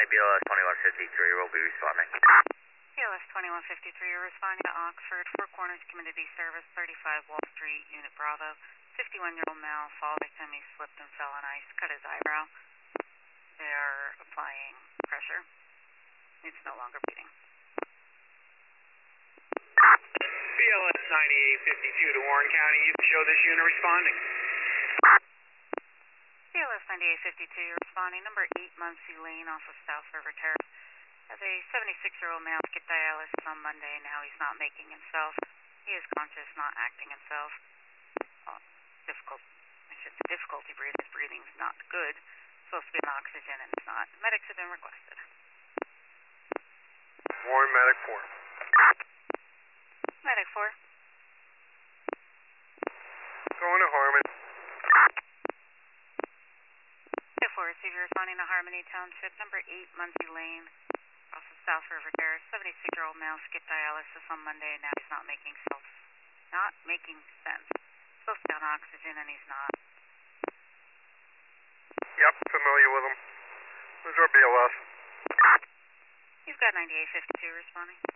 County, BLS 2153 will be responding. BLS 2153, you're responding to Oxford, Four Corners Community Service, 35 Wall Street, Unit Bravo. 51-year-old male, fall victim, he slipped and fell on ice, cut his eyebrow. They are applying pressure. It's no longer bleeding. BLS 9852 to Warren County, you can show this unit responding. BLS 9852, you're responding. Number 8 Muncie Lane off of South River Terrace. As a 76-year-old male get dialysis on Monday, now he's not making himself. He is conscious, not acting himself. Difficulty breathing. His breathing's not good. Supposed to be on oxygen and it's not. Medics have been requested. Warren, Medic 4. Medic 4. Going to Harmon. Medic 4, receiver responding to Harmony Township, number 8 Muncie Lane, off of South River Terrace. 76-year-old male skipped dialysis on Monday and now he's not making sense. Supposed to be on oxygen and he's not. Yep, familiar with him. Who's our BLS? He's got 9852 responding.